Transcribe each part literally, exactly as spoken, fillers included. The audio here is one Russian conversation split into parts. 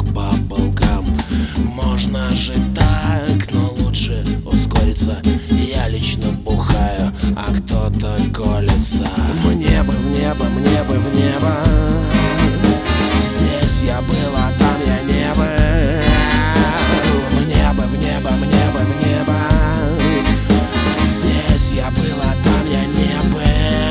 к баблгам. Можно жить так, но лучше ускориться. Я лично бухаю, а кто-то колется. Мне бы в небо, мне бы в небо. Здесь я был, а там я не был. Мне бы в небо, мне бы в небо. Здесь я был, а там я не был.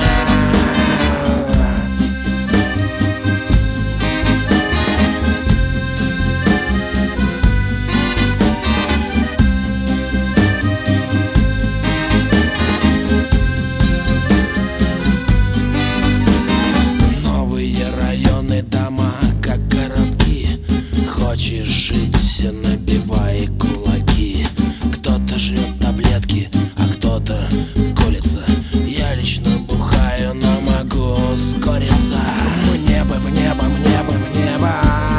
Дома, как коробки. Хочешь жить, набивай кулаки. Кто-то жрет таблетки, а кто-то колется. Я лично бухаю, но могу ускориться. Мне бы в небо, мне бы в небо.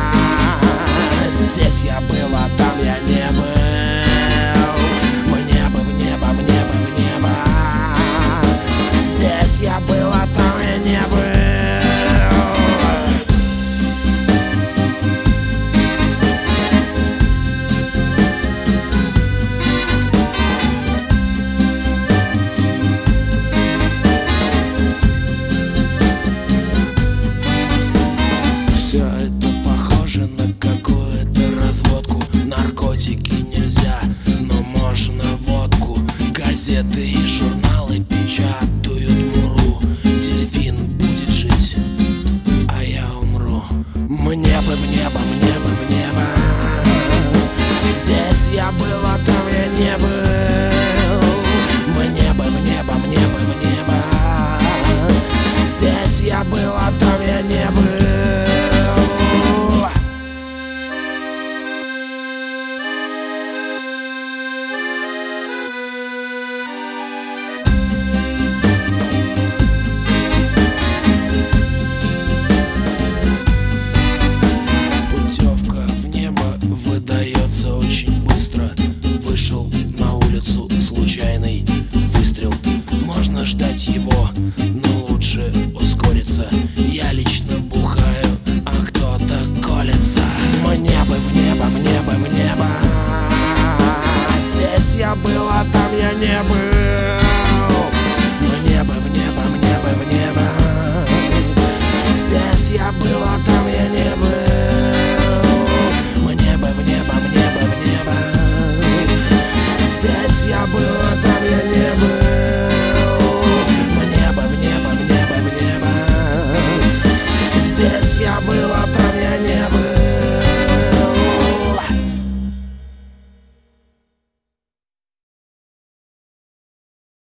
Здесь я был, а там я не был. Мне бы в небо, мне бы в небо. Здесь я был, а там я не был. Все это похоже на какую-то разводку. Наркотики нельзя, но можно водку. Газеты и журналы печатают муру. Дельфин будет жить, а я умру. Мне бы в небо, мне бы в небо. Здесь я был, а там я не был. Мне бы в небо, мне бы в небо. Здесь я был, а там я не был. Выдается очень быстро. Вышел на улицу, случайный выстрел. Можно ждать его, но лучше ускориться. Я лично бухаю, а кто-то колется. Мне бы в небо, мне бы в небо. Здесь я был, а там я не был. Мне бы в небо, мне бы в небо. Здесь я был, а там я не был. Здесь я был, а там я не был. Мне бы в небо, мне бы в небо. Здесь я был, а там я не был.